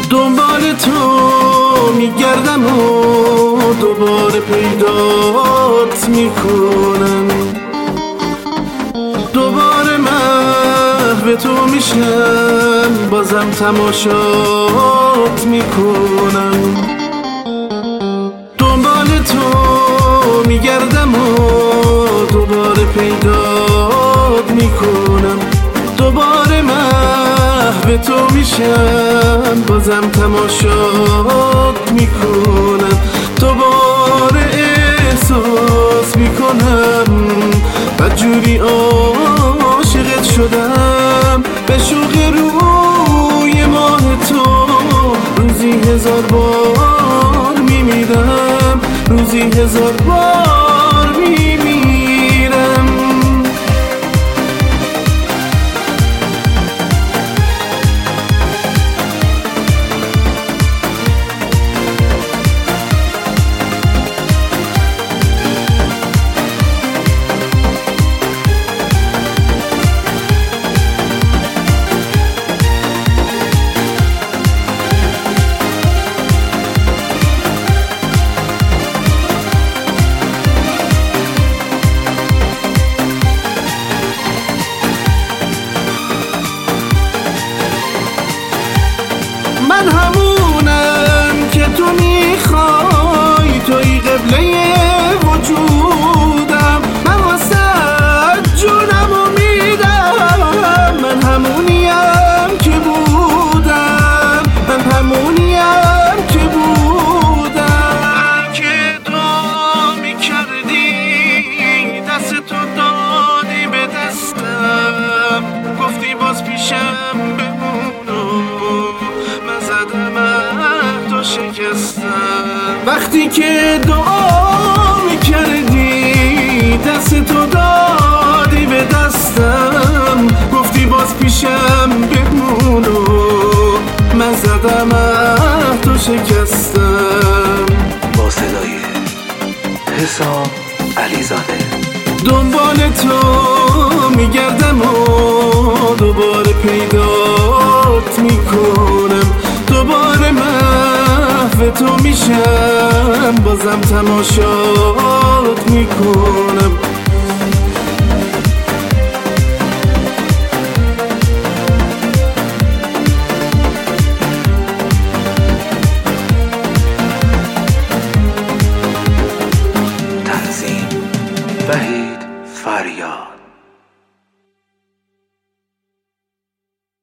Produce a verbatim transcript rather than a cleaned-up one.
دنبال تو میگردم و دوباره پیدات میکنم، دوباره محو تو میشم، بازم تماشات میکنم. دنبال تو میگردم و دوباره پیدات میکنم، دوباره محو تو میشم، بازم تماشات میکنم. دوباره احساس میکنم بدجوری عاشقت شدم، به شوق روی ماه تو روزی هزار بار میمیرم، روزی هزار بار میمیرم. من همونم که تو میخوای، توی قبله وجودم، من واسه جونمو میدم. من همونیم که بودم، من همونیم که بودم. که دعا میکردی دست تو دادی به دستم، گفتی باز پیشم بمونم، تو شکستم. وقتی که دعا میکردی دست تو دادی به دستم، گفتی باز پیشم بمون و من زدم تو شکستم. با صدای حسام علیزاده دنبال تو میگردم و دوباره پیدات میکنم، دوباره محو تو میشم، بازم تماشات میکنم. تنظیم وحید فریاد.